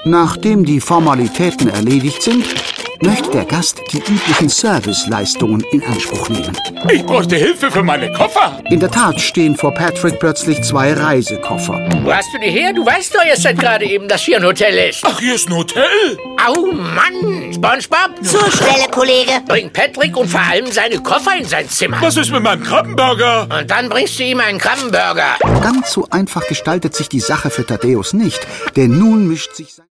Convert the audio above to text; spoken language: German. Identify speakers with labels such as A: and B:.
A: Nachdem die Formalitäten erledigt sind, möchte der Gast die üblichen Serviceleistungen in Anspruch nehmen.
B: Ich bräuchte Hilfe für meine Koffer.
A: In der Tat stehen vor Patrick plötzlich 2 Reisekoffer.
C: Wo hast du die her? Du weißt doch erst seit gerade eben, dass hier ein Hotel ist.
B: Ach, hier ist ein Hotel?
C: Au, Mann! SpongeBob?
D: Zur Stelle, Kollege.
C: Bring Patrick und vor allem seine Koffer in sein Zimmer.
B: Was ist mit meinem Krabbenburger?
C: Und dann bringst du ihm einen Krabbenburger.
A: Ganz so einfach gestaltet sich die Sache für Thaddäus nicht, denn nun mischt sich sein